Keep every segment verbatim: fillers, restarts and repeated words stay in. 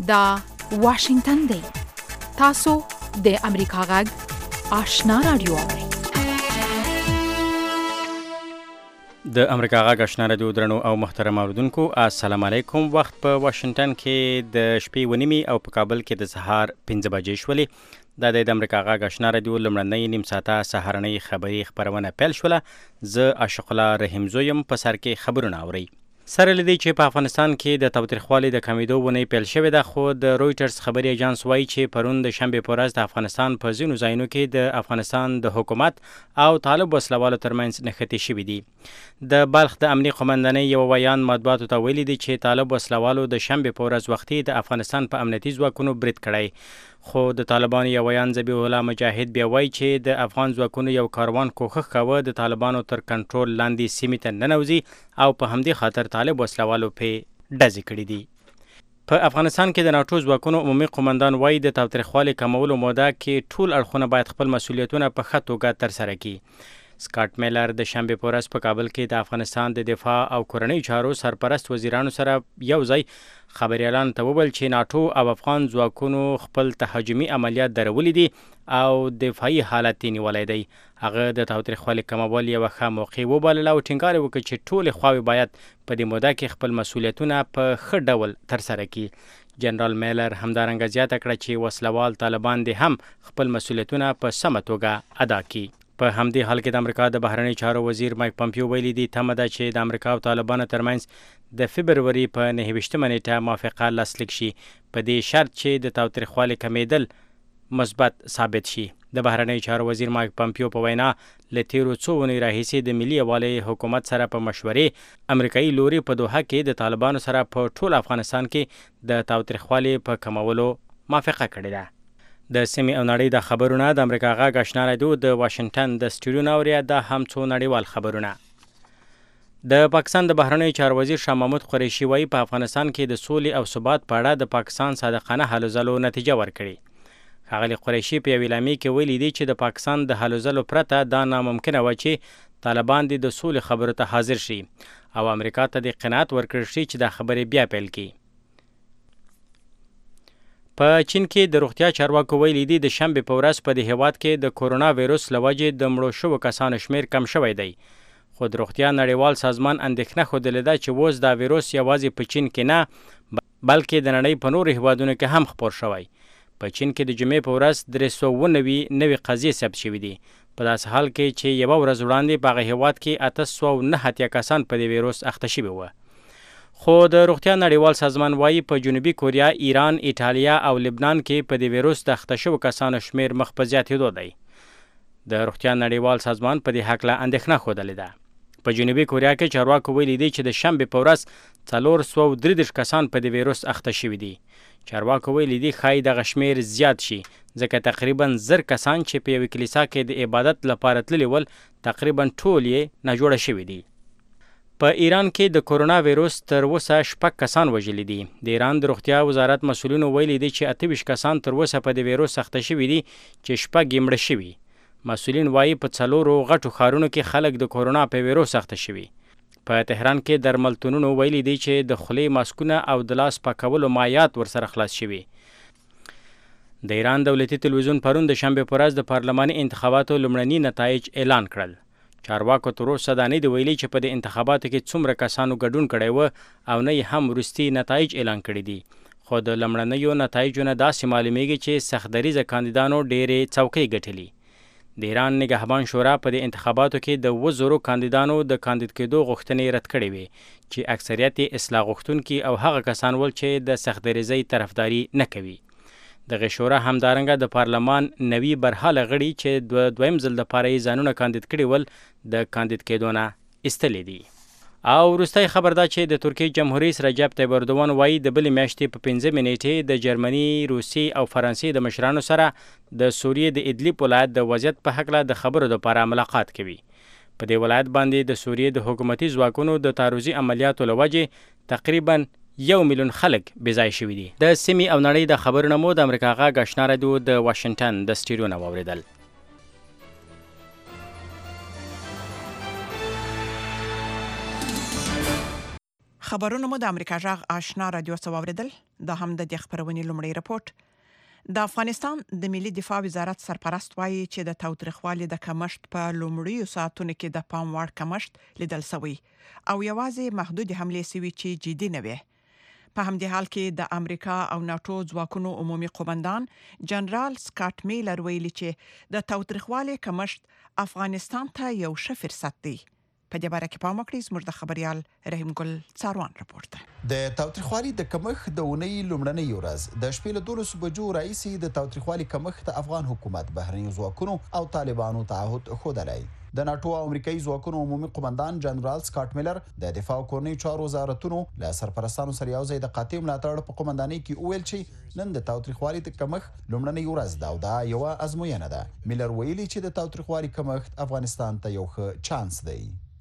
دا واشنگتن دی. تاسو د امریکا غږ آشنا رادیو اورئ. د امریکا غږ آشنا رادیو درنو او محترم اوریدونکو، السلام علیکم. وخت په واشنگټن کې د شپې ونیمې او په کابل کې د سهار پنځه بجې شولې. دا د امریکا غږ آشنا رادیو لمړنۍ نیم ساعته سهارنۍ خبري خبرونه پیل شوله. زه عاشق الله رحیم زویم. په سر کې خبرونه اورئ. سره لدی چې په افغانستان کې د تاوتریخوالي د کمیدو ونې پیل شوې ده، خو د رویټرز خبري ایجانس وایي چې پرون د شنبې په ورځ د افغانستان په ځینو ځایونو کې د افغانستان د حکومت او طالب وسلوالو ترمنځ نښتې شوې دي. د بلخ د امنیه قومندانۍ یو ویان مطبوعاتو ته ویلي دی چې طالب وسلوالو د شنبې په ورځ وختي د افغانستان په امنیتي ځواکونو برید کړی، خو د طالبانو یو ویان ذبیح الله مجاهد بیا وایي چې د افغان ځواکونو یو کاروان کوښښ کاوه د طالبانو تر کنټرول لاندې سیمې ته ننوځي او په همدې خاطر طالب وسلوالو پې ډزې کړي دي. په افغانستان کې د ناټو ځواکونو عمومي قومندان وایي د تاوتریخوالي کمولو موده کې ټول اړخونه باید خپل مسؤلیتونه په ښه توګه ترسره کړي. سکاټ میلر د شنبې په ورځ په کابل کې د افغانستان د دفاع او کورنۍ چارو سرپرست وزیرانو سره یو ځای خبریالانو ته وویل چې ناټو او افغان ځواکونو خپل تهاجمي عملیات درولي دي او دفاعي حالت یې نیولی دی. هغه د تاوتریخوالي کمول یوه ښه موقع وبلله او ټینګار یې وکړ چې ټولې خواوې باید په دې موده کې خپل مسؤلیتونه په ښه ډول ترسره کړي. جنرال میلر همدارنګه زیاته کړه چې وسلوال طالبان دې هم خپل مسؤلیتونه په سمه توګه ادا کړي. په همدې حال کې د امریکا د بهرنۍ چارو وزیر مایک پمپیو ویلي دی تمه ده چې د امریکا او طالبانو ترمنځ د فبروري په نهه ویشتمه نیټه موافقه لاسلیک شي، په دې شرط چې د تاوتریخوالي کمیدل مثبت ثابت شي. د بهرنۍ چارو وزیر مایک پمپیو په وینا له تیرو څو اونیو راهیسې د ملي یووالي حکومت سره په مشورې امریکایي لوري په دوحه کې د طالبانو سره په ټول افغانستان کې د تاوتریخوالي په کمولو موافقه کړې ده. د سیمې او نړۍ د خبرونه د امریکا غږ آشنا رادیو د واشنگټن د سټوډیو نه اورئ. دا هم څو نړیوال خبرونه. د پاکستان د بهرنیو چارو وزیر شاه محمود قریشي وایي په افغانستان کې د سولې او ثبات په اړه د پاکستان صادقانه هلو ځلو نتیجه ورکړې. ښاغلي قریشي په یو اعلامیه کې ویلي دي چې د پاکستان د هلو ځلو پرته دا ناممکنه وه چې طالبان دې د سولې خبرو ته حاضر شي او امریکا ته د قناعت ورکړل شي چې دا خبرې بیا پیل کړي. په چین کې د روغتیا چارواکو ویلي دي د شنبې په ورځ په دې هیواد کې د کورونا ویروس له وجې د مړو شوو کسانو شمیر کم شوی دی، خو د روغتیا نړیوال سازمان اندېښنه ښودلې ده چې اوس دا ویروس یوازې په چین کې نه بلکې د نړۍ په نورو هیوادونو کې هم خپور شوی. په چین کې د جمعې په ورځ درې سوه اووه نوي نوې قضیې ثبت شوي دي، په داسې حال کې چې یوه ورځ وړاندې په هغه هیواد کې اته سوه او نهه اتیا کسان په دې ویروس اخته شوي وو. خو د روغتیا نړیوال سازمان وایي په جنوبي کوریا، ایران، ایټالیا او لبنان کې په دې ویروس د اخته شوو کسانو شمیر مخ په زیاتېدو دی. د روغتیا نړیوال سازمان په دې هکله اندېښنه ښودلې ده. په جنوبي کوریا کې چارواکو ویلي دي چې د شنبې په ورځ څلور سوه او درې دېرش کسان په دې ویروس اخته شوي دي. چارواکو ویلي دي ښایي دغه شمیر زیات شي ځکه تقریبا زر کسان چې په یوې کلیسا کې د عبادت لپاره تللي ول تقریبا ټول یې ناجوړه شوي دي. په ایران کې د کورونا ویروس تر اوسه شپږ کسان وژلي دي. د ایران د روغتیا وزارت مسؤلینو ویلي دي چې اته ویشت کسان تر اوسه په دې ویروس اخته شوي دي چې شپږ یې مړه شوي. مسؤلین وایي په څلورو غټو ښارونو کې خلک د کورونا په ویروس اخته شوي. په تهران کې درملتونونو ویلي دي چې د خولې ماسکونه او د لاس پاکولو مایعات ورسره خلاص شوي. د ایران دولتي تلویزیون پرون د شنبې په ورځ د پارلماني انتخاباتو لومړني نتایج اعلان کړل. چارواکو تر اوسه دا نه دي ویلي چې په دې انتخاباتو کې څومره کسانو ګډون کړی و او نه یې هم وروستي نتایج اعلان کړي دي، خو د لومړنیو نتایجو نه داسې معلومیږي چې سختدریځه کاندیدانو ډېرې څوکۍ ګټلي. د ایران نګهبان شورا په دې انتخاباتو کې د اووه زرو کاندیدانو د کاندید کېدو غوښتنې رد کړې وې چې اکثریت یې اصلاح غوښتونکي او هغه کسان ول چې د سختدریځۍ طرفداري نه کوي. دغه شورا همدارنګه د پارلمان نوي برحاله غړي چې دو دویم ځل دپاره یې ځانونه کاندید کړي ول د کاندید کېدو نه ایستلي دي. او وروستی خبر دا چې د ترکیې جمهور رئیس رجب طیب اردوان وایي د بلې میاشتې په پنځمې نیټې د جرمني، روسیې او فرانسې د مشرانو سره د سوریې د ادلیب ولایت د وضعیت په هکله د خبرو دپاره ملاقات کوي. په دې ولایت باندې د سوریې د حکومتي ځواکونو د تعرضي عملیاتو له وجې تقریبا یو میلیون خلک بېځای شوي دي. د سیمې او نړۍ د خبرونه مو د امریکا غږ آشنا رادیو د واشنګټن د سټوډیو نه واورېدل. خبرونه مو د امریکا جغ آشنا رادیو څخه واوریدل. دا هم د خبرونې لومړی رپورټ. د افغانستان د ملي دفاع وزارت سرپرست وایي چې د تاوتریخوالي د کمښت په لومړیو ساعتونو کې د پام وړ کمښت لیدل شوی او یوازې محدود حملې سوي چې جدي نه وي. په همدې حال کې د امریکا او ناتو ځواکونو عمومي قومندان جنرال سکاټ میلر ویلي چې د تاوتریخوالي کمښت افغانستان ته یو ښه فرصت دی. په دې باره کې پام وکړئ. زموږ د خبريال رحیم ګل څاروان رپورټ. د تاوتریخوالي د کمښت د اونۍ لومړنۍ ورځ د شپې له دولسو بجو راځي د تاوتریخوالي کمښت افغان حکومت بهرني ځواکونو او طالبانو تعهد خوده. د ناتو او امریکایي ځواکونو عمومي قومندان جنرال سکاټ میلر د دفاع او کورنۍ چارو وزارتونو له سرپرستانو سره یو ځای د قاطع ملاتړ په قومندانۍ کې وویل چې نن د تاوتریخوالي د کمښت لومړنۍ ورځ ده او دا یو ازموینه ده. میلر ویلي چې د تاوتریخوالي کمښت افغانستان ته یو ښه چانس دی.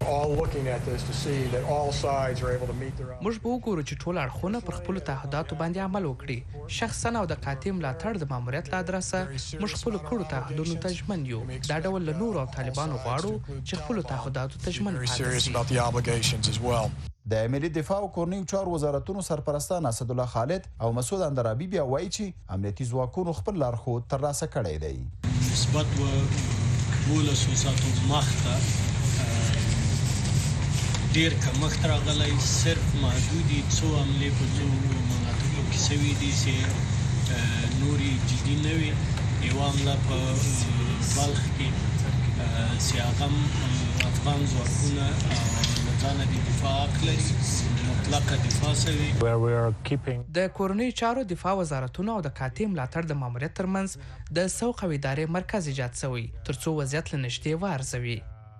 موږ به وګورو چې ټول اړخونه پر خپل تعهداتو باندې عمل وکړي. شخصا او د قاطع ملاتړ د ماموریت له ادرسه موږ خپل کړو تعهدونو ته ژمن یو. دا ډول له نورو او طالبانو غواړو چې خپل تعهداتو ته ژمن پاتې شي. د ملي دفاع او کورنۍ چارو وزارتونو سرپرستان اسد الله خالد او مسعود اندرابي بیا وایي چې امنیتي ځواکونو خپل لارښود ترلاسه کړی دی. نسبت و ولسو ساتو مخته ډیر کمښت راغلی. صرف محدودي څو عملې په څو مناطقو کې سوي دي چې نوري جدي نه وي. یوه عمله په بلخ کې چې هغه افغان ځواکونه له ځانه د دفاع حق لري، مطلقه دفاع سوي. د کورنۍ چارو دفاع وزارتونو او د قاطع ملاتړ د ماموریت ترمنځ د سوق او ادارې مرکز ایجاد شوی ترڅو وضعیت له نږدې وارزوي.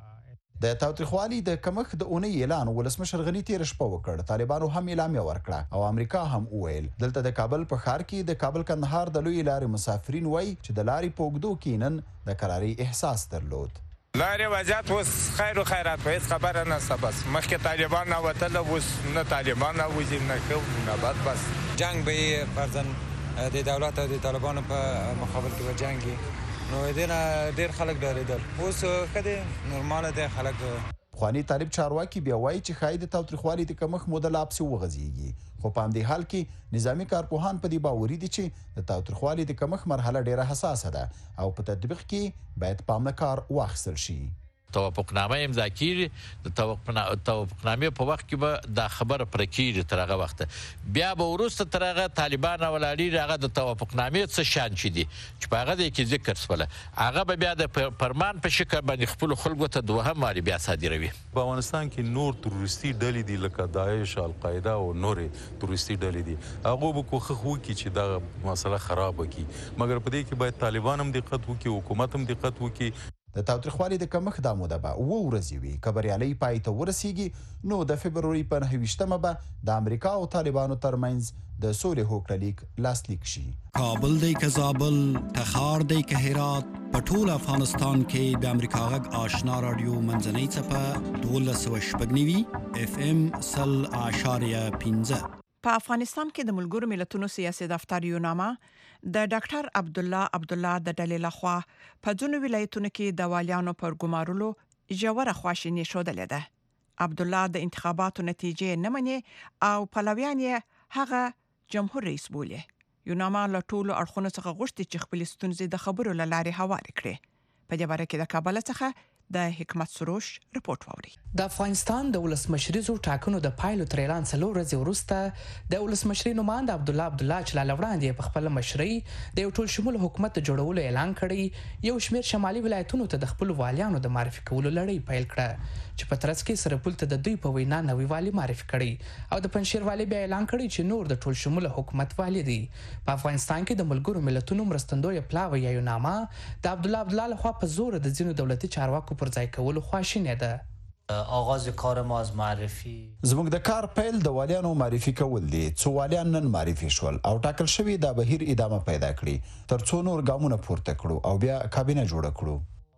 د تاوتریخوالي د کمښت د اونۍ اعلان ولسمشر غني تیر شپه وکړ. طالبانو هم اعلامیه ورکړه او امریکا هم وویل. دلته د کابل په ښار کې د کابل کندهار د لوی لارې مسافرین وایي چې د لارې په اوږدو کې نن د قراري احساس درلود. لارې وضعیت اوس خیر و خیرات په هیڅ خبره نشته. بس مخکې طالبان راوتل، اوس نه طالبان راوځي نه ښه نه بد. بس جنگ به یې فرضاً د دولت او د طالبانو په مقابل کې به جنګي، نو دینه ډیر خلک ډارېدل. اوس ښه دی، نورماله دی خلک. پخواني طالب چارواکي بیا وایي چې ښایي د تاوتریخوالي د کمښت موده لا پسې وغځېږي. خو په همدې حال کې نظامي کارپوهان په دې باوري دي چې د تاوتریخوالي د کمښت مرحله ډیره حساسه ده او په تطبیق کې باید پام نه کار واخیستل شي. توافقنامه امضا کیږي. د توافقنامې په وخت کې به دا خبره پرې کیږي تر هغه وخته. بیا به وروسته تر هغه طالبان ولاړي هغه د توافقنامې څه شان چې دي چې په هغه کې ذکر شوله هغه به بیا د فرمان په شکل باندې خپل خلکو ته دوهم واري بیا صادروي. په افغانستان کې نور تروریستي ډلې دي لکه داعش، القاعده او نورې تروریستي ډلې دي. هغه به کوښښ وکړي چې دا مسله خراب کړي، مګر په دې کې باید طالبان هم دقت وکړي، حکومت هم دقت وکړي. د تاوتریخوالي د کمښت دا موده به اوه ورځې وي. که بریالۍ پای ته ورسیږي نو د فبروري په نهه ویشتمه به د امریکا او طالبانو ترمنځ د سولې هوکړلیک لاسلیک شي. کابل دی که زابل، تخار دی که هرات، په ټول افغانستان کې د امریکا غږ آشنا رادیو منځنۍ څپه دولس سوه شپږ نوي اف ام سل اعشاریه پنځه. په افغانستان کې د ملګرو ملتونو سیاسي دفتر یوناما د ډاکټر عبد الله عبد الله د ډلې لخوا په ځینو ولایتونو کې د والیانو پر ګمارلو ژوره خواشیني ښودلې ده. عبد الله د انتخاباتو نتیجې نه مني او پلویان یې هغه جمهور رئیس بولي. یوناما له ټولو اړخونو څخه غوښتي چې خپلې ستونزې د خبرو له لارې هوارې کړي. په دې باره کې د کابل څخه د حکمت سروش رپورت واوري. د افغانستان د ولسمشریزو ټاکنو د پایلو تر اعلان څلور ورځې وروسته د ولسمشري نوماند عبد الله عبد الله چې لا وړاندې په خپل مشرۍ د یو ټول شمول حکومت د جوړولو اعلان کړی، یو شمېر شمالي ولایتونو ته د خپل والیانو د معرفي کولو لړۍ پیل کړه چې په ترڅ کې سرپل ته د دوی په وینا نوی والی معرفي کړی او د پنځشیر والی بیا اعلان کړی چې نور د ټول شمول حکومت والی دی. په افغانستان کې د ملګرو ملتونو مرستندوی پلاوی یا یوناما د عبد الله عبد الله لخوا په زور د ځینو دولتي چارواکو پر ځای کولو خواشینه ده. آغاز کار ما از معرفی زموږ د کار پیل د والیانو معرفي کول دي. څو والیان نن معرفي شول او ټاکل شوی دا بهیر ادامه پیدا کړي تر څو نور ګامونه پورته کړو او بیا کابینه جوړه کړو.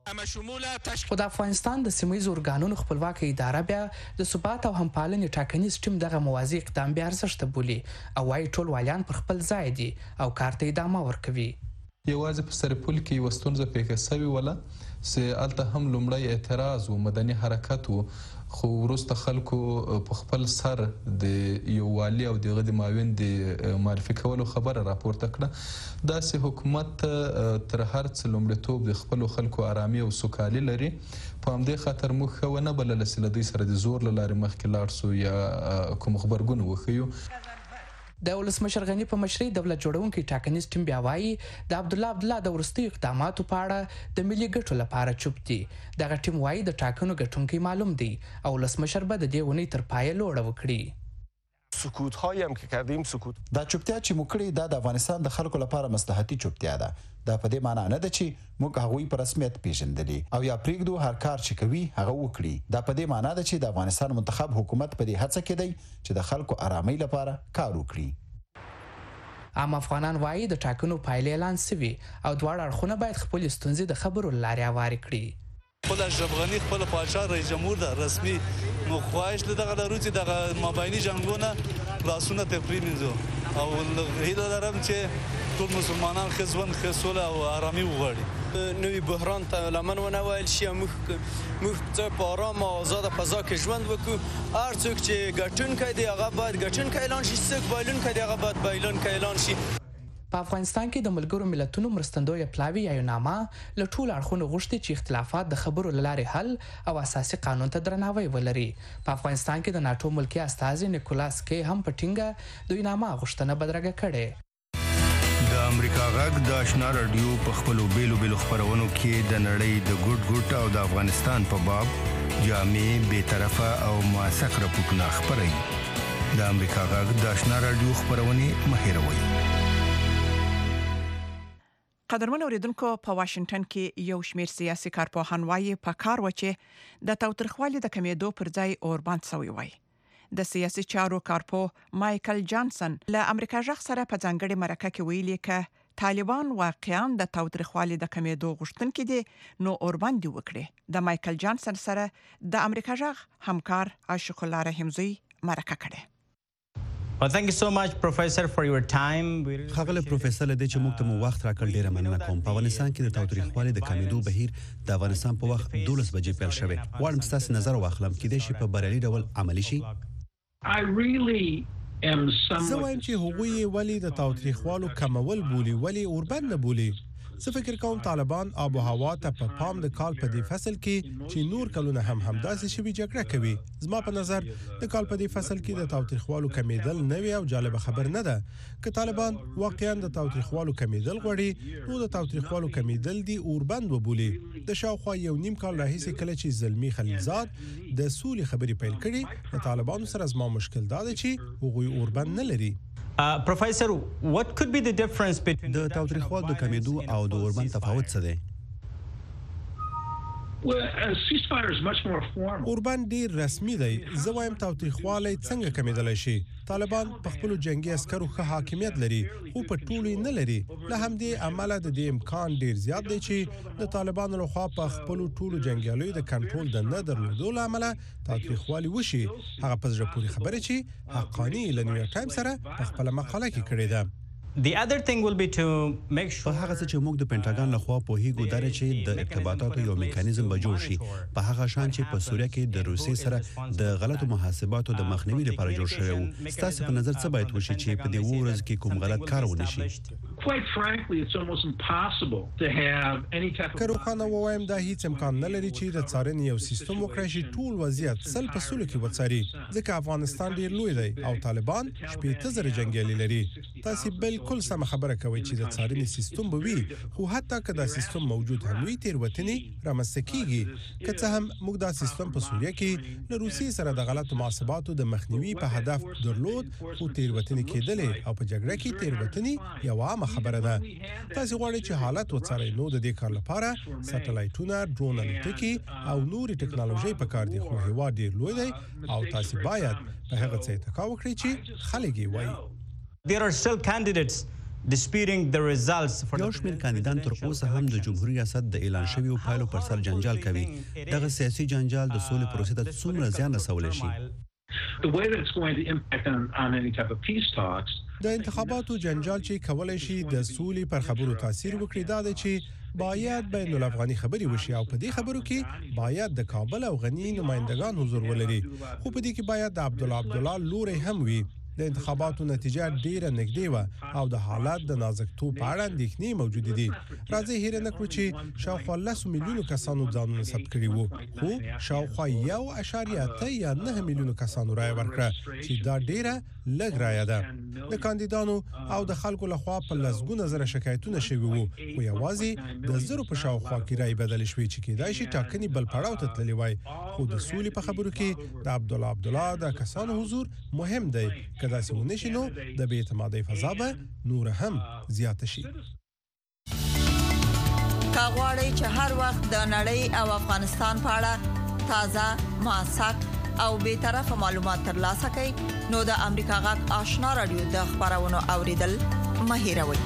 خو د افغانستان د سیمه‌ییزو ارګانونو خپلواکه اداره بیا د ثبات او همپالنې ټاکنیز ټیم دغه موازی اقدام بیا ارزښت بولي او وايي ټول والیان پر خپل ځای دي او کار ته ادامه ورکوي. یوازې په سرپل کې یوه ستونزه پیښه سوې وله چې هلته هم لومړی اعتراض و، مدني حرکت و، خو وروسته خلکو په خپل سر د یو والي او دغه د معاون د معرفي کولو خبره راپورته کړه. داسې حکومت تر هر څه لومړیتوب د خپلو خلکو آرامي او سوکالي لري. په همدې خاطر موږ ښه ونه بلله چې له دوی سره د زور له لارې مخکې لاړ سو یا کوم غبرګون وښیو. د ولسمشر غني په مشرۍ دولت جوړونکي ټاکنیز ټیم بیا وایي د عبدالله عبدالله د وروستیو اقداماتو په اړه د ملي ګټو لپاره چوپ دي. دغه ټیم وایي د ټاکنو ګټونکی معلوم دی او ولسمشر به د دې اونۍ تر پایه لوړه وکړي. سکوت هایی هم که کردیم سکوت دا چوپتیا چې موږ کړې دا د افغانستان د خلکو لپاره مصلحتي چوپتیا ده. دا په دې معنی نه ده چې موږ هغوی په رسمیت پیژندلي او یا پرېږدو هر کار چې کوي هغه وکړي. دا په دې معنی ده چې د افغانستان منتخب حکومت په دې هڅه کې دی چې د خلکو آرامۍ لپاره کار وکړي. عام افغانان وایي د ټاکنو پایلې اعلان سوي او دواړه اړخونه باید خپل ستونزې د خبرو له لارې هوارې کړي. خپل اشرف غني خپل پادشاه رئیس جمهور ده رسمي نو خواهش له دغه لرو چې دغه مابیني جنګونه راسونه تفریم نزو او هیله لرم چې ټول مسلمانان ښه ژوند ښه سوله او آرامي وغواړي. نوی بحران ته لمن ونه ویل شي موږ موږ په آرام او آزاده فضا کې ژوند وکړو. هر څوک چې ګټونکی دی هغه باید ګټونکی اعلان شي، څوک بایلونکی دی هغه باید بایلونکی اعلان شي. په افغانستان کې د ملګرو ملتونو مرستندویه پلاوی یا یوناما له ټولو اړخونو غوښتي چې اختلافات د خبرو له لارې حل او اساسي قانون ته درناوی ولري. په افغانستان کې د ناټو ملکي استازي نیکولاس کی هم په ټینګه د یوناما غوښتنه بدرګه کړې. د امریکا غږ د آشنا رادیو په خپلو بیلو بیلو خپرونو کې د نړۍ د ګوټ ګوټ او د افغانستان په باب جامع بیطرفه او موثق راپورټونه خپروي. د امریکا غږ د آشنا رادیو خپرونې مه هېروئ. قدرمن اوریدونکو، په واشنگټن کې یو شمېر سیاسي کارپوهان وایي په کار و چې د تاوتریخوالي د کمیدو پر ځای اوربند سوی وای. د سیاسي چارو کارپوه مایکل جانسن له امریکا غږ سره په ځانګړي مرکه کې ویلي ک طالبان واقعا د تاوتریخوالي د کمیدو غوښتونکي دي نو اوربند وکړي. د مایکل جانسن سره د امریکا غږ همکار عاشق الله رحیمزی مرکه کړي. Well, thank you so much, Professor, for your time. خغله پروفیسور دې چې موږ ته مو وخت راکړ ډیره مننه کوم. په افغانستان کې د تاوتریخوالي د کمیدو بهیر د افغانستان په وخت دولس بجې پیل شوی. غواړم ستاسو نظر واخلم کې د شي په بریالي ډول عملی شي. I really am some زه وایم چې هغوی ولی د تاوتریخوالو کمول بولی ولی اوربند نه بولی. زه فکر کوم طالبان آب و هوا ته په پام د کال په دې فصل کې چې نور کلونه هم همداسې شوي جګړه کوي. زما په نظر د کال په دې فصل کې د تاوتریخوالو کمیدل نوی او جالبه خبر نه ده. که طالبان واقعا د تاوتریخوالو کمیدل غواړي نو د تاوتریخوالو کمیدل دی اوربند وبولي. د شاوخوا یو نیم کال راهیسې کله چې زلمی خلیلزاد د سولې خبرې پیل کړي د طالبانو سره زما مشکل دا دی چې هغوی اوربند نه لري. Uh, Professor, what could be the difference between د تاوتریخوالو د کمیدو او د اوربند تفاوت څه دی؟ اوربند ډیر رسمي دی. زه وایم تاوتریخوالی څنګه کمیدلی شي. طالبان په خپلو جنگي عسکرو ښه حاکمیت لري خو په ټولو یې نه لري. له همدې امله د دې امکان ډیر زیات دی چې د طالبانو لخوا په خپلو ټولو جنګیالیو د کنټرول د نه درلودو له امله تاوتریخوالي وشي. هغه په زړه پورې خبره چې حقانی له نیویارک ټایمز سره په خپله مقاله کې کړې ده. The other thing will be to make sure په هغه څه چې موږ د پینټاګان لخوا پوهیږو دا چې د ارتباطاتو یو میکانیزم به جوړ شي په هغه شان چې په سوریه کې د روسیې سره د غلطو محاسباتو د مخنیوي لپاره جوړ شوی و. ستاسو په نظر څه باید وشي چې په دې ورځ کې کوم غلط کار ونه شي؟ که روښانه ووایم دا هیڅ امکان نه لري چې د څارنې یو سیستم وکړای شي ټول وضعیت سل په سلو کې وڅاري ځکه افغانستان ډیر لوی دی او طالبان شپېته زره جنګیالي لري. تاسو بل کل سم خبره کوي چې د څارنې سیستم به وي خو حتی که دا سیستم موجود هم وي تیروتنې رامنځته کیږي. که څه هم موږ دا سیستم په سوریه کې له روسیې سره د غلطو محاسباتو د مخنیوي په هدف درلود خو تیروتنې کېدلې او په جګړه کې تیروتنې یوه عامه خبره ده. تاسو غواړئ چې حالت وڅارئ نو د دې کار لپاره سټلایټونه، ډرون الوتکې او نورې ټکنالوژي پکار دي. خو هېواد ډېر لوی دی او تاسو باید په هغه څه اتکا وکړئ چې خلک یې وایي. There are still candidates disputing the results for یو شمېر کاندیدان تر اوسه هم د جمهوریت ریاست د اعلان شویو پایلو پر سر جنجال کوي. دغه سیاسي جنجال د سولې پروسې ته څومره زیان رسولی شي؟ د انتخاباتو جنجال چې کولای شي د سولې پر خبرو تاثیر وکړي دا دی چې باید بین الافغاني خبري وشي او په دې خبرو کې باید د کابل او غني نمائندگان حضور ولري خو په دې کې باید د عبدالله عبدالله لوري هم وي د انتخاباتو نتیجه ډیره نږدې و او د حالات د نازکتوب په اړه اندېښنې موجودې دي. راځي هیر نه کړو چې شاوخوا لس میلیونو کسانو ځانونه ثبت کړي وو خو شاوخوا یو اعشاریه اته یا نه میلیونو کسانو رای ورکړه چې دا ډیره لږ رای ده. د کاندیدانو او د خلکو لخوا په لسګونه زره شکایتونه شوي وو خو یوازې د زرو په شاوخوا کې رای بدل شوې چې کېدای شي ټاکنې بل پړاو ته تللی وای خو د سولې په خبرو کې د عبدالله عبدالله د کسانو حضور مهم دی. کدا څه ونشي نو د بې اعتمادۍ فضا به نور هم زیاته شي. کاغواړی چې هر وخت د نړۍ او افغانستان په اړه تازه موثق او به طرفه معلومات ترلاسه کړئ نو د امریکا غږ آشنا رادیو د خبرونو اوریدل مه هیروئ.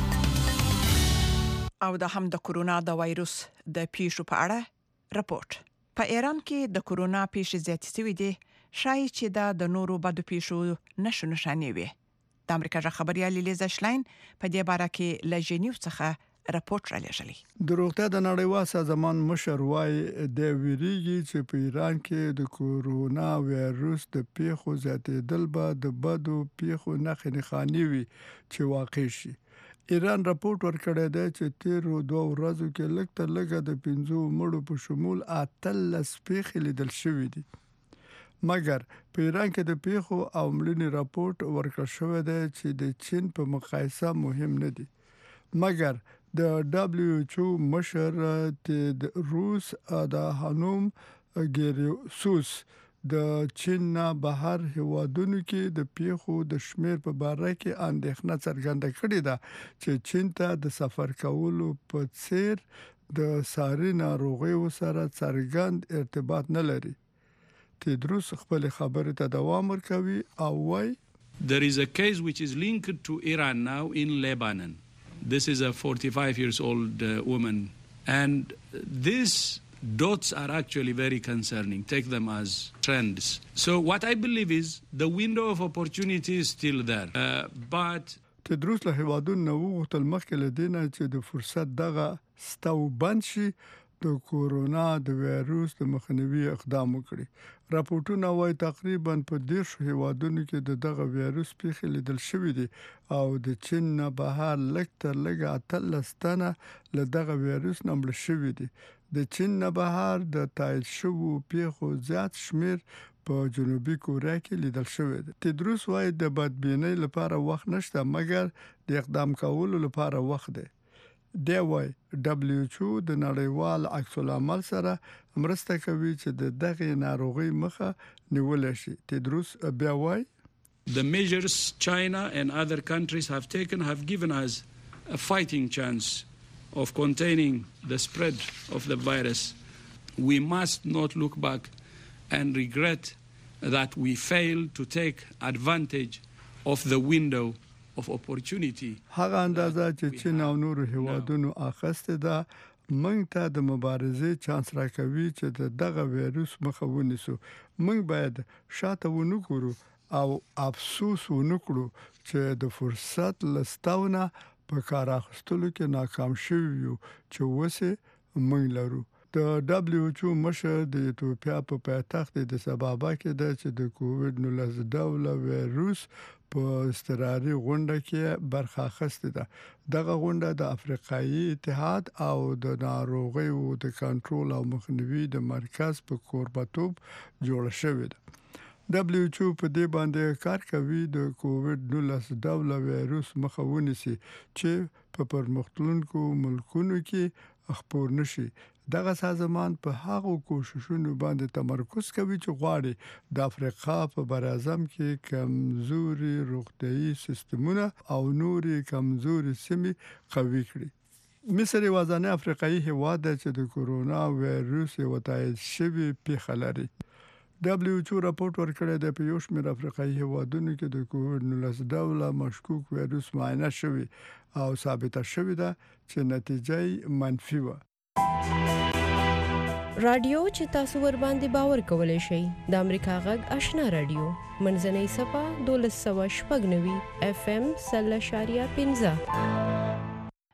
او د هم د کورونا د وایروس د پیښو په اړه راپورټ. په ایران کې د کورونا پیښې زیاتې شوې دي شای چې دا د نورو بدو پیښو نشو نشانې وي. د امریکا ژغ خبريال لیزا شلاین په دې باره کې له جنیو څخه راپورټ را لېږلی. د روغتیا د نړیوال سازمان مشر وايي د ویریږي چې په ایران کې د کورونا وایروس د پیښو زیاتېدل به د بدو پیښو نښې نښانې وي چې واقع شي. ایران راپورټ ورکړی دی چې تیرو دوه ورځو کې لږ تر لږه د پنځو مړو په شمول اتلس پیښې لیدل شوې دي. مګر په ایران کې د پیښو او مړینې راپورټ ورکړل شوی دی چې د چین په مقایسه مهم نه دي. مګر د دبليو ایچ او مشر د روس د هانوم ګیریوسوس د چین نه بهر هیوادونو کې د پیښو د شمیر په باره کې اندېښنه څرګنده کړې ده چې چین ته د سفر کولو په څیر د ساري ناروغیو سره څرګند ارتباط نه لري. تدروس خپل خبره ته دوام ورکوي او وای There is a case which is linked to Iran now in Lebanon. This is a forty-five years old uh, woman and these dots are actually very concerning. Take them as trends. So what I believe is the window of opportunity is still there. Uh, but تدروس له هیوادونو نو وغوښتل مخکې له دې نه چې د فرصت دغه ستو بند شي د کورونا د وایروس د مخنیوي اقدام وکړي. راپورټونه وايي تقریبا په دیرش هیوادونو کې د دغه وایروس پیښې لیدل شوې دي او د چین نه بهر لږ تر لږه اتلس تنه له دغه وایروس نه مړه شوي دي. د چین نه بهر د تایید شوو پیښو زیات شمیر په جنوبي کوریا کې لیدل شوی دی. تدروس وايي د بدبینۍ لپاره وخت نشته مګر د اقدام کولو لپاره وخت دی. دی وايي دبليو ایچ او د نړیوال عکس العمل سره مرسته کوي چې د دغه ناروغي مخه نیول شي. تدروس بیا وايي The measures China and other countries have taken have given us a fighting chance of containing the spread of the virus. We must not look back and regret that we failed to take advantage of the window of opportunity. هغه اندازه چې چین او نور هیوادونو اخسته ده موږ ته د مبارزې چانس راکوي چې دغه وایروس مخه ونیسو. موږ باید شاته ونکړو او افسوس ونکړو چې د فرصت لستاونه په کار اخستلو کې ناکام شوو یو چې وسه موږ لرو. د دبليو ایچ او مشر د ایتوپیا په پایتخت د سبابا کې د چې د کووډ نولس ډول وایروس په استراري غونډه کې برخه اخیسته ده. دغه غونډه د افریقایي اتحاد او د ناروغیو د کنټرول او مخنیوي د مرکز په کوربتوب جوړه شوې ده. دبليو ایچ او په دې باندې کار کوي د کووډ نولس ډول وایروس مخه ونیسي چې په پرمختلونکو ملکونو کې خپور نشي. دغه سازمان په هغو کوششونو باندې تمرکز کوي چې غواړي د افریقا په برازم کې کمزوري روغتيایي سیستمونه او نوري کمزوري سیمې قوي کړي. مصر یوازینی افریقایي هیواد دی چې د کورونا وایروس یو تایید شوی پیښه لري. دبليو ایچ او راپورټ ورکړی دی په یو شمېر افریقایي هیوادونو کې د کووډ نولس ډوله مشکوک وایروس معاینه شوی او ثابته شوی ده چې نتیجه منفي و. رادیو چې تاسو ور باندې باور کولای شئ د امریکا غږ آشنا رادیو منځنۍ صفه دولس سوه شپږ نوي اف ام سل اشاریه پنځه.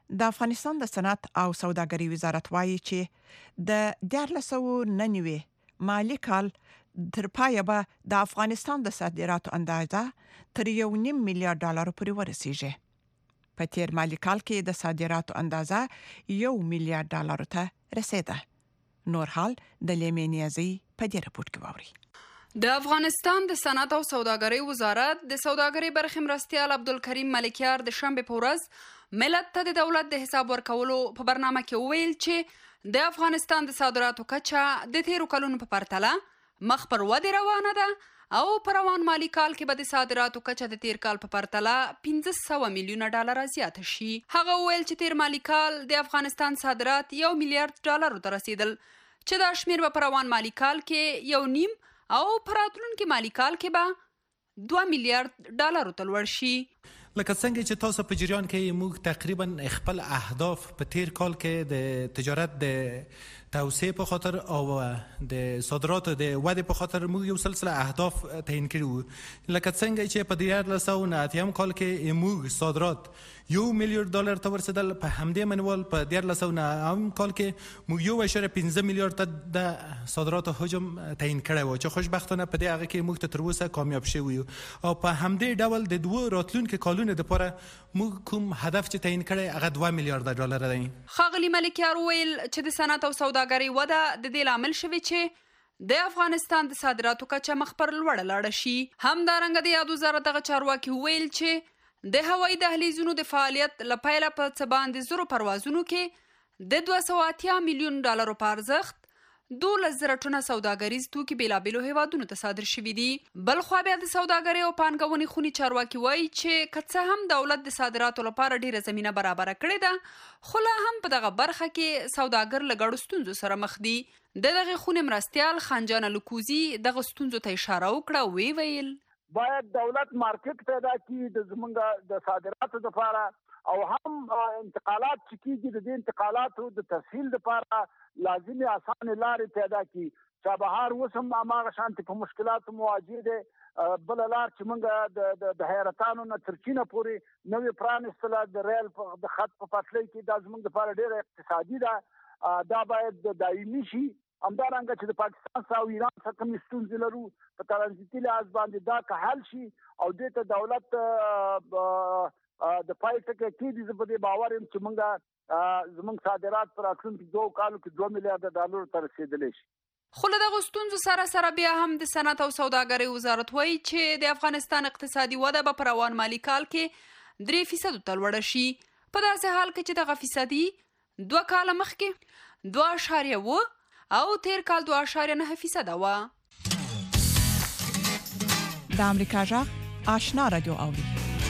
د افغانستان د صنعت او سوداګرۍ وزارت وایي چې د دیارلس سوه نهه مالی کال تر پایه به د افغانستان د صادراتو اندازه تر یو نیم میلیارډ ډالر پورې ورسیږي. په تیر مالی کال کې د صادراتو اندازه یو میلیارډ ډالر ته رسیده. نور حال د لیمې نیازي په دې راپور کې واوري. د افغانستان د صنعت او سوداګرۍ وزارت د سوداګرۍ برخې مرستیال عبدالکریم ملکیار د شنبه په ورځ ملت ته د دولت د حساب ورکولو په برنامه کې وویل چې د افغانستان د صادراتو کچه د تیرو کلونو په پرتله مخ پر ودې روانه ده او په روان مالی کال کې به د صادراتو کچه د تیر کال په پرتله پنځه سوه میلیونه ډالر زیاته شي. هغه وویل چې تیر مالی کال د افغانستان صادرات یو میلیارډ ډالر ته رسیدل چې دا شمیر به په روان مالی کال کې یو نیم او په راتلونکي مالی کال کې به دوه میلیارډ ډالر ته لوړ شي. لکه څنګه چې تاسو په جریان کې موږ تقریبا خپل اهداف په تیر کال کې د تجارت د توسعه په خاطر او د صادراتو د ودې په خاطر موږ یو سلسله اهداف تعیین کړي وو. لکه څنګه چې په دیارلس سوه نهه اتیا کال کې موږ صادرات یو میلیارډ ډالر ته ورسېدل، په همدې منوال په دیارلس سوه نهه کال کې موږ یو اشاره پنځه میلیارډ ته د صادراتو حجم تعیین کړی و چې خوشبختانه په دې هغه کې موږ ته تر اوسه کامیاب شوي یو. او په همدې ډول د دوه راتلونکو کالونو دپاره موږ کوم هدف چې تعیین کړی هغه دوه میلیارډ ډالر دی. ښاغلي ملکیار وویل چې د صنعت او سوداګرۍ وده د دې لامل شوې چې د افغانستان د صادراتو کچه مخ پر لوړه لاړه شي. همدارنګه د یاد وزارت دغه چارواکي وویل چې د هوایي دهلیزونو د فعالیت له پیله په څه باندې زرو پروازونو کې د دوه سوه اتیا میلیون ډالرو په ارزښت دولس زره ټنه سوداګریز توکي بیلابیلو هیوادونو ته صادر شوي دي. بل خوا بیا د سوداګرۍ او پانګونې خونې چارواکي وایي چې که څه هم دولت د صادراتو لپاره ډیره زمینه برابره کړې ده، خو لا هم په دغه برخه کې سوداګر له ګډو ستونزو سره مخ دي. د دغې خونې مرستیال خنجان لکوزي دغه ستونزو ته اشاره وکړه. وی ویل باید دولت مارکیټ پیدا کړي د زمونږ د صادراتو لپاره، او هم انتقالات چې کیږي د دې انتقالاتو د تسهیل لپاره لازمي اسانه لارې پیدا کړي. چابهار اوس هم هماغه شانتي په مشکلاتو مواجه دی. بل لار چې موږ د حیرتانو نه تر چینه پورې نوې پرانستله د ریل د خط په پټلۍ کې دا زموږ لپاره ډېره اقتصادي ده. دا باید دایمي شي. همدارنګه چې د پاکستان سره او ایران سره کومې ستونزې لرو په ترانزیتي لحاظ باندې دا که حل شي او دې ته دولت د پای ټکی کېږي، زه په دې باور یم چې موږ زموږ صادرات په راتلونکي دوو کالو کې دوه میلیارډه ډالرو ته رسېدلی شي. خو له دغو ستونزو سره سره بیا هم د صنعت او سوداګرۍ وزارت وایي چې د افغانستان اقتصادي وده به په روان مالي کال کې درې فیصدو ته لوړه شي، په داسې حال کې چې دغه فیصدي دوه کاله مخکې دوه اشاریه اووه او تیر کال دوه اشاریه نهه فیصده وه. د امریکا غږ آشنا رادیو اوري.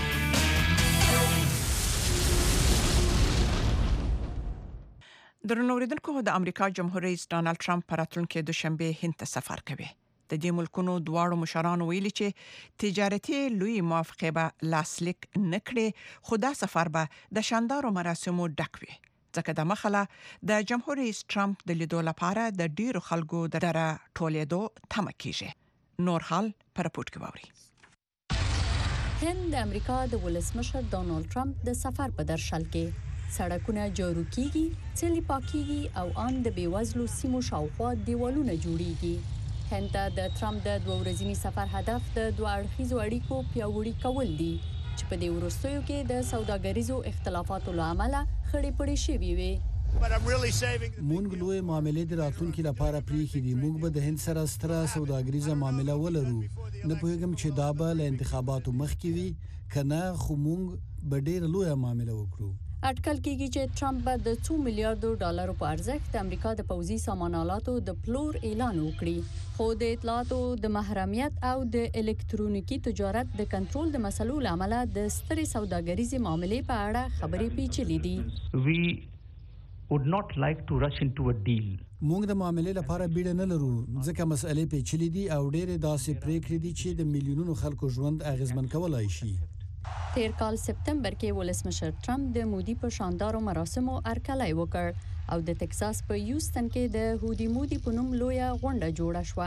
درنو اوریدونکو، د امریکا جمهور رئیس ډانلډ ټرمپ په راتلونکي دوشنبه هند ته سفر کوي. د دې ملکونو دواړو مشرانو ویلي چې تجارتي لوی موافقه به لاسلیک نه کړي، خو دا سفر به د شاندارو مراسمو ډک وي. ځکه د مخله د جمهور رئیس ټرمپ د لیدو لپاره د ډیرو خلکو د دره ټولېدو تمه کیږي. نور حال پر راپورټ کې واوري. هند د امریکا د ولسمشر ډانلډ ټرمپ د سفر په درشل کې سړکونه جوړ کیږي، څلي پاکيږي او ان د بیوزلو سیمو شاوخوا دیوالونه جوړیږي. هند ته د ټرمپ د دوه ورځني سفر هدف د دوه اړخیزو اړیکو پیاوړي کول دي چې په دې وروستیو کې د سوداګریزو اختلافاتو له امله خړې پړې شوي وي. مونږ لوی معاملې د راتلونکي لپاره پریښې دي. موږ به د هند سره ستره سوداګریزه معامله ولرو. نه پوهیږم چې دا به له انتخاباتو مخکې وي که نه، خو موږ به ډېره لویه معامله وکړو. اټکل کېږي چې ټرمپ به د څو میلیارډو ډالرو په ارزښت د امریکا د پوځي سامانالاتو د پلور اعلان وکړي، خو د اطلاعاتو د محرمیت او د الکترونیکي تجارت د کنټرول د مسلو لامل د سترې سوداګریزې معاملې په اړه خبرې پیچلې دي. We would not like to rush into a deal. موږ د معاملې لپاره بیړه نه لرو ځکه مسئلې پیچلې دي او ډېرې داسې پریکړې دي چې د میلیونونو خلکو ژوند اغیزمن کولای شي. تیر کال سپتمبر کې ولسمشر ټرمپ د مودي په شاندارو مراسمو هرکلی وکړ او د ټکساس په یوستن کې د هودي مودي په نوم لویه غونډه جوړه شوه.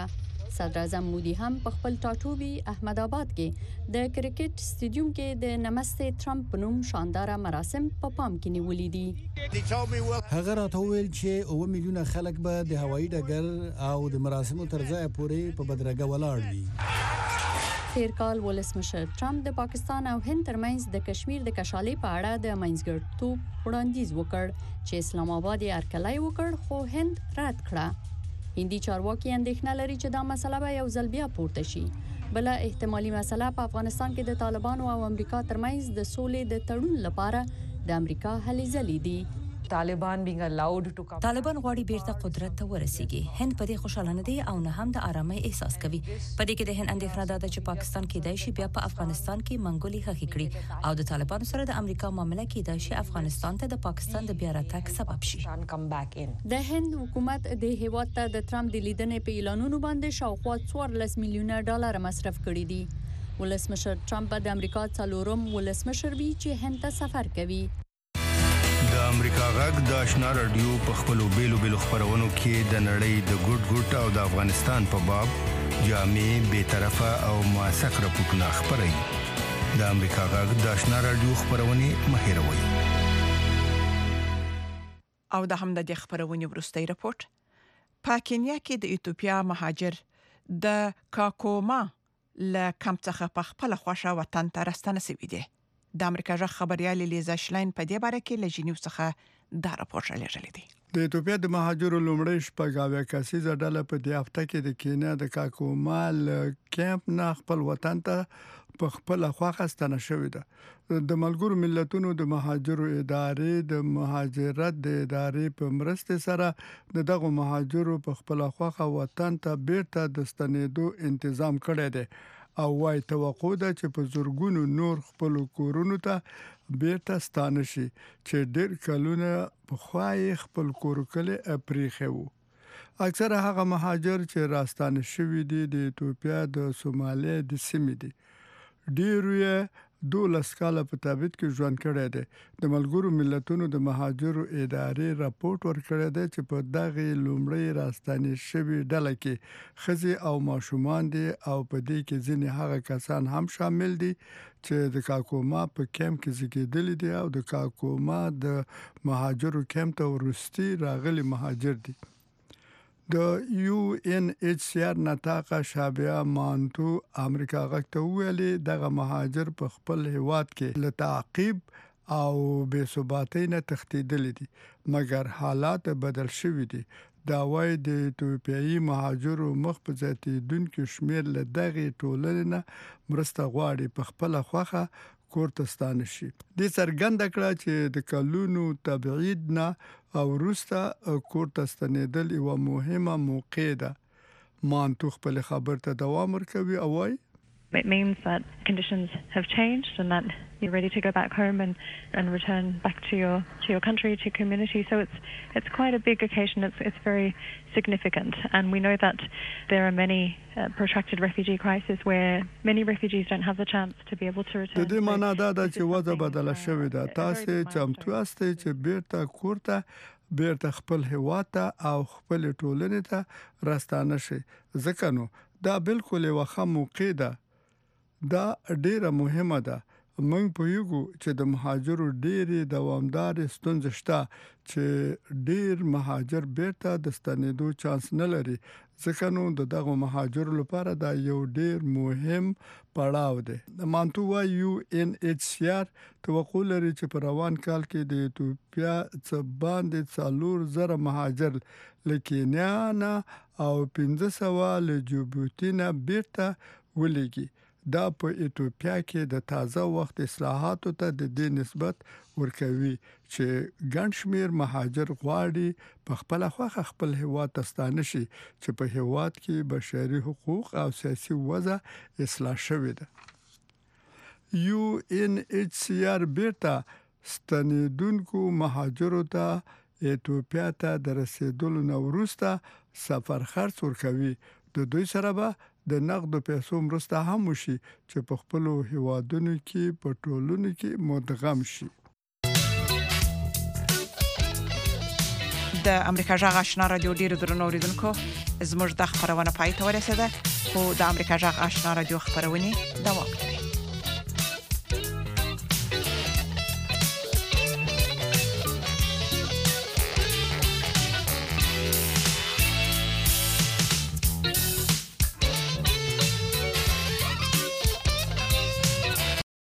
صدر اعظم مودي هم په خپل ټاټوبي احمد آباد کې د کرکټ سټیډیوم کې د نمسته ترامپ په نوم شاندار مراسم په پا پام کې نیولې دي. هغه راته ویل چې اوه میلیونه خلک به د هوایي ډګر او د مراسمو تر ځای پورې په بدرګه ولاړ وي. تیر کال ولسمشر ټرمپ د پاکستان او هند ترمنځ د کشمیر د کشالۍ په اړه د منځګړیتوب وړاندیز وکړ چې اسلام آباد یې هرکلی وکړ خو هند رد کړه. هندي چارواکي اندېښنه لري چې دا مسله به یو ځل بیا پورته شي. بل احتمالي مسله په افغانستان کې د طالبانو او امریکا ترمنځ د سولې د تړون لپاره د امریکا هلې ځلې دي. طالبان being allowed to come طالبان غواړي بیرته قدرت ته ورسیږي. هند په دې خوشاله نه دي او نه هم د آرامۍ احساس کوي. په دې کې د هند اندېښنه ده چې پاکستان کېدای شي بیا په افغانستان کې منګولې خښې کړي او د طالبانو سره د امریکا معامله کېدای شي افغانستان ته د پاکستان د بیا راتګ سبب شي. د هند حکومت د هیواد ته د ټرمپ د لیدنې په اعلانونو باندې شاوخوا څوارلس میلیونه ډالر مصرف کړي دي. ولسمشر ټرمپ د امریکا څلورم ولسمشر وی چې هند ته سفر کوي. د امریکا غږ د آشنا رادیو په خپلو بیلو بیلو خبرونو کې د نړۍ د ګډ ګډ او د افغانستان په باب جامع بے طرفه او موثق راپورټونه خبري. د امریکا غږ د آشنا رادیو خبرونه مهیروي. او د هم د خبرونه ورستۍ راپورټ په کینیا کې د ایتوپیا مهاجر د کاکوما ل کمپ څخه په خپل خوښه وطن ته راستنه شوی دی. د امریکا ژغ خبريال لیزا شلاین په دې باره کې لجنیو څخه دا راپور لرلې دي. د ایتوپیا د مهاجرو لومړی شپږاویا کسیزه ډله په دې هفته کې د کینیا د کاکومال کیمپ نه خپل وطن ته په خپل خواخه ستنه شوې ده. د ملګرو ملتونو د مهاجرو ادارې د مهاجرت د ادارې په مرسته سره دغه مهاجرو په خپل خواخه وطن ته بیرته د ستنېدو تنظیم کړی دی او وايي توقع ده چې په زورګونو نور خپل کورونو ته بیرته ستانه شي چې ډېر کلونه په خوای خپل کور کله پریخه وو. اکثره هغه مهاجر چې راستانه شوي دي د ایتوپیا د سومالیا د سیمې دي. ډېر دولس کاله په تابعیت کې ژوند کړی دی. د ملګرو ملتونو د مهاجرو ادارې راپورټ ورکړی دی چې په دغه لومړی راستانه شوي ډله کې ښځې او ماشومان دي او په دې کې ځینې هغه کسان هم شامل دي چې د کاکوما په کیمپ کې زیږیدل دي او د کاکوما د مهاجرو کیمپ ته ورستي راغلي مهاجر دي. د یو ان ایچ سی آر نتاقه شابیا مانتو امریکا غږ ویلي دغه مهاجر په خپل هیواد کې له تعقیب او بې ثباتۍ نه تښتېدل دي مګر حالات بدل شوي دي. دا وايي د ایتوپیایي مهاجرو مخ په زیاتېدونکو شمېر له دغه ټولنې نه مرسته غواړي په خپل خوخه کورتستان شي. د څرګنده کړه چې د کلونو تبعید نه او روسته کورتستانېدل یو مهمه موقع ده. مانتو خپل خبر ته دوام ورکوي او وايي It means that conditions have changed and that you're ready to go back home and, and return back to your to your country, to your community. So it's it's quite a big occasion. It's it's very significant, and we know that there are many uh, protracted refugee crises where many refugees don't have the chance to be able to return. د دې معنا دا ده چې وضع بدله شوې ده. تاسو چمتو یاستئ چې بیرته کورته بیرته خپل هیواد ته او خپل ټولنې ته راستانه شي. ځکه نو دا بالکل یو ښه موقع ده. دا ډیره مهمه ده. موږ په یوګو چې د مهاجرو ډېری دوامدار ستونزې شته چې ډېر مهاجر بیرته د ستنېدو چانس نه لري. ځکه نو دغه مهاجرو لپاره دا یو ډېر مهم پړاو دی. مانتو وايي یو ان ایچ سی آر توقع لري چې په روان کال کې د ایتوپیا څخه باندې څلور زره مهاجر له کینیا نه او پنځه سوه له جیبوتي نه بیرته ولېږي. دا په ایتوپیا کې د تازه وخت اصلاحاتو ته د دې نسبت ورکوي چې ګڼ شمېر مهاجر غواړي په خپل خوخه خپل هیواد ته ستانه شي چې په هیواد کې بشري حقوق او سیاسي وضع اصلاح شوې ده. یو ان ایچ سی آر بیرته ستنېدونکو مهاجرو ته ایتوپیا ته د رسیدلو نه وروسته سفر خرڅ ورکوي. د دوی سره به د نقد پیسو مرسته هم وشي چې په خپل هیوادونو کې په ټولنو کې مدغم شي. د امریکا جغ آشنا رادیو ډیرو درنو اوریدونکو زموږ د خبرونه پای ته ورسیده خو د امریکا جغ آشنا رادیو خبرونه دوام